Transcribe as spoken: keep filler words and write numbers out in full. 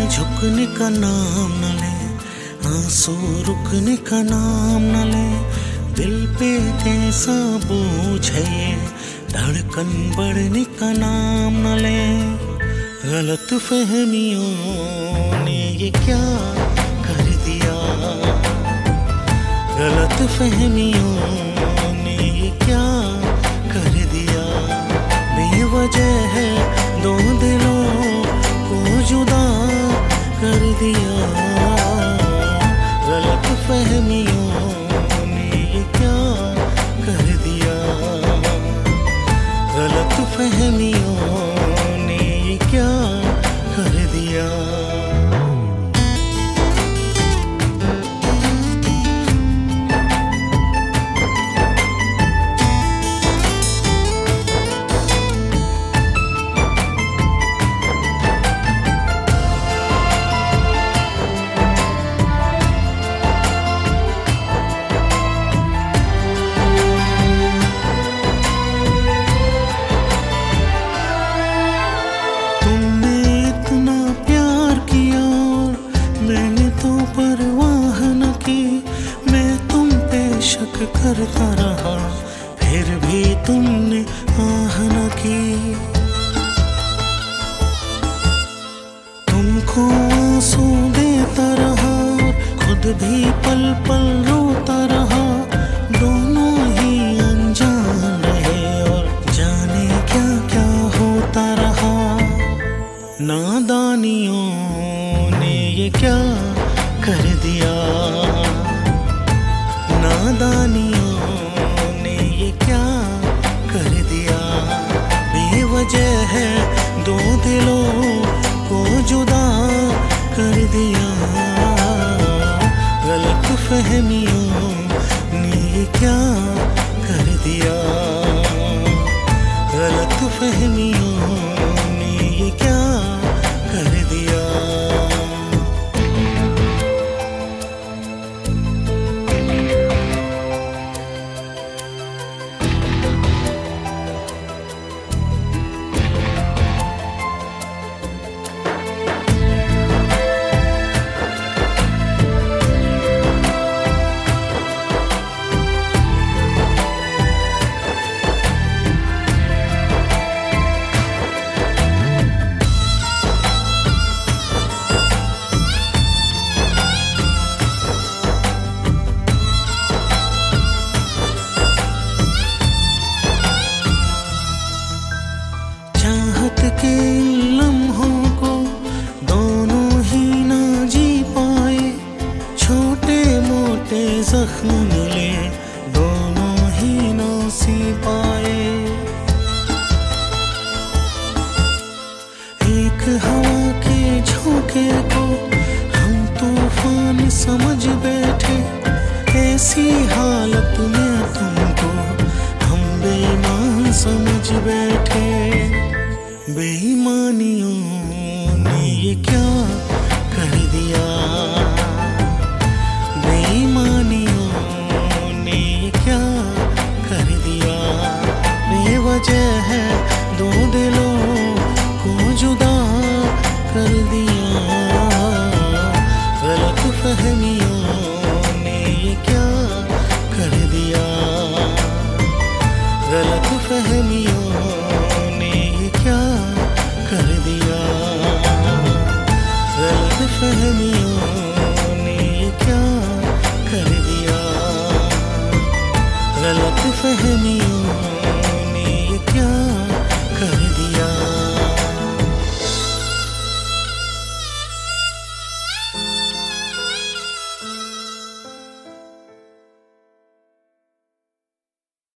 झुकने का नाम न ले, आंसू रुकने का नाम न ले। दिल पे कैसा बोझ है ये, धड़कन बढ़ने का नाम न ले। गलत फहमियों ने ये क्या कर दिया, गलत फहमियों ने ये क्या कर दिया। बेवजह है दो दिलों को जुदा कर दिया। गलत फहमियों ने ये क्या कर दिया, गलत फहमियों ने ये क्या कर दिया। परवाह न की, मैं तुम पे शक करता रहा, फिर भी तुमने आह न की। तुमको आंसू देता रहा, खुद भी पल पल रोता रहा। दोनों ही अनजान रहे और जाने क्या क्या होता रहा। नादानियों ने ये क्या कर दिया, नादानियों ने ये क्या कर दिया। बेवजह है दो दिलों को जुदा कर दिया। गलत फहमियों ने ये क्या कर दिया, गलत फहमियों ने ये क्या कर दिया। के लम्हों को दोनों ही ना जी पाए, छोटे मोटे जख्म मिले दोनों ही ना सी पाए। एक हवा के झोंके को हम तूफान समझ बैठे, ऐसी हालत में तुमको हम बेईमान समझ बैठे। बेईमानियों ने ये क्या